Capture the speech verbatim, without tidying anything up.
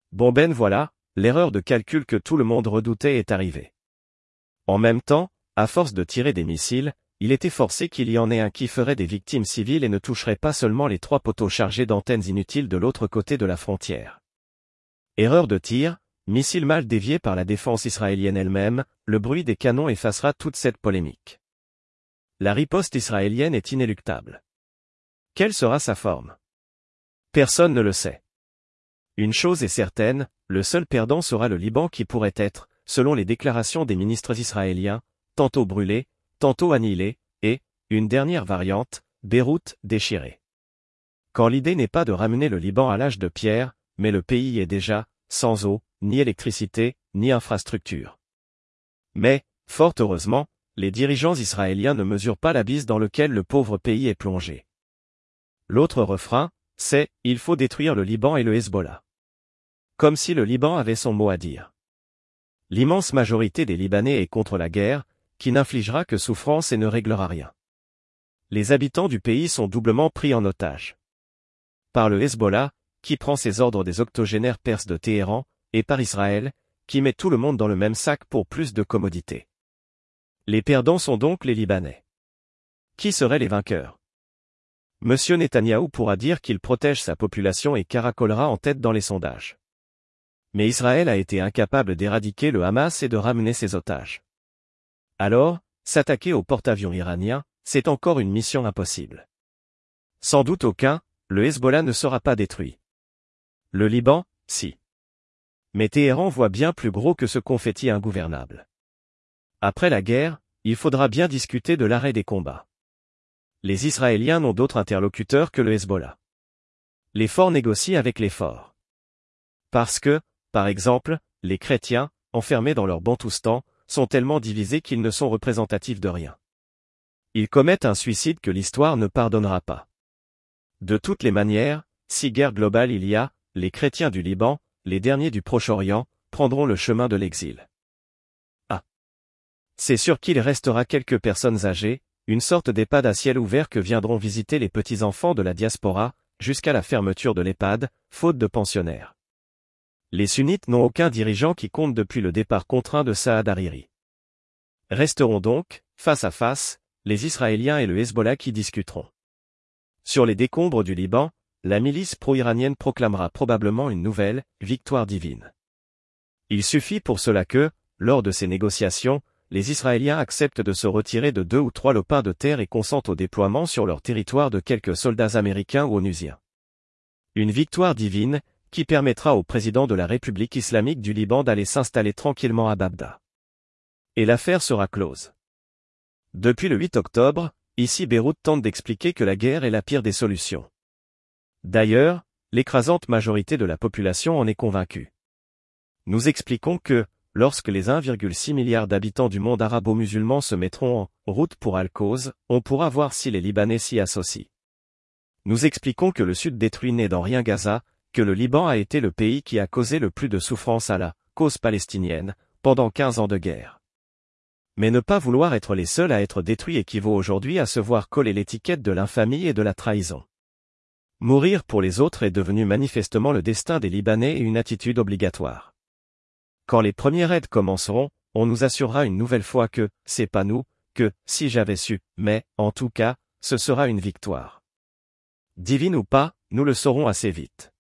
Bon ben voilà, l'erreur de calcul que tout le monde redoutait est arrivée. En même temps, à force de tirer des missiles, il était forcé qu'il y en ait un qui ferait des victimes civiles et ne toucherait pas seulement les trois poteaux chargés d'antennes inutiles de l'autre côté de la frontière. Erreur de tir, missile mal dévié par la défense israélienne elle-même, le bruit des canons effacera toute cette polémique. La riposte israélienne est inéluctable. Quelle sera sa forme? Personne ne le sait. Une chose est certaine, le seul perdant sera le Liban qui pourrait être, selon les déclarations des ministres israéliens, tantôt brûlé, tantôt annihilé, et, une dernière variante, Beyrouth déchirée. Quand l'idée n'est pas de ramener le Liban à l'âge de pierre, mais le pays est déjà, sans eau, ni électricité, ni infrastructure. Mais, fort heureusement, les dirigeants israéliens ne mesurent pas l'abysse dans lequel le pauvre pays est plongé. L'autre refrain, c'est « Il faut détruire le Liban et le Hezbollah ». Comme si le Liban avait son mot à dire. L'immense majorité des Libanais est contre la guerre, qui n'infligera que souffrance et ne réglera rien. Les habitants du pays sont doublement pris en otage. Par le Hezbollah, qui prend ses ordres des octogénaires perses de Téhéran, et par Israël, qui met tout le monde dans le même sac pour plus de commodité. Les perdants sont donc les Libanais. Qui seraient les vainqueurs? Monsieur Netanyahou pourra dire qu'il protège sa population et caracolera en tête dans les sondages. Mais Israël a été incapable d'éradiquer le Hamas et de ramener ses otages. Alors, s'attaquer au porte-avions iranien, c'est encore une mission impossible. Sans doute aucun, le Hezbollah ne sera pas détruit. Le Liban, si. Mais Téhéran voit bien plus gros que ce confetti ingouvernable. Après la guerre, il faudra bien discuter de l'arrêt des combats. Les Israéliens n'ont d'autre interlocuteur que le Hezbollah. Les forts négocient avec les forts. Parce que, par exemple, les chrétiens, enfermés dans leur bantoustan, sont tellement divisés qu'ils ne sont représentatifs de rien. Ils commettent un suicide que l'histoire ne pardonnera pas. De toutes les manières, si guerre globale il y a, les chrétiens du Liban, les derniers du Proche-Orient, prendront le chemin de l'exil. Ah. C'est sûr qu'il restera quelques personnes âgées, une sorte d'EHPAD à ciel ouvert que viendront visiter les petits-enfants de la diaspora, jusqu'à la fermeture de l'EHPAD, faute de pensionnaires. Les sunnites n'ont aucun dirigeant qui compte depuis le départ contraint de Saad Hariri. Resteront donc, face à face, les Israéliens et le Hezbollah qui discuteront. Sur les décombres du Liban, la milice pro-iranienne proclamera probablement une nouvelle « victoire divine ». Il suffit pour cela que, lors de ces négociations, les Israéliens acceptent de se retirer de deux ou trois lopins de terre et consentent au déploiement sur leur territoire de quelques soldats américains ou onusiens. Une victoire divine, qui permettra au président de la République islamique du Liban d'aller s'installer tranquillement à Bagdad. Et l'affaire sera close. Depuis le huit octobre, ici Beyrouth tente d'expliquer que la guerre est la pire des solutions. D'ailleurs, l'écrasante majorité de la population en est convaincue. Nous expliquons que, lorsque les un virgule six milliard d'habitants du monde arabo-musulman se mettront en route pour Al-Quds, on pourra voir si les Libanais s'y associent. Nous expliquons que le Sud détruit n'est dans rien Gaza, que le Liban a été le pays qui a causé le plus de souffrance à la cause palestinienne, pendant quinze ans de guerre. Mais ne pas vouloir être les seuls à être détruits équivaut aujourd'hui à se voir coller l'étiquette de l'infamie et de la trahison. Mourir pour les autres est devenu manifestement le destin des Libanais et une attitude obligatoire. Quand les premières raids commenceront, on nous assurera une nouvelle fois que, c'est pas nous, que, si j'avais su, mais, en tout cas, ce sera une victoire. Divine ou pas, nous le saurons assez vite.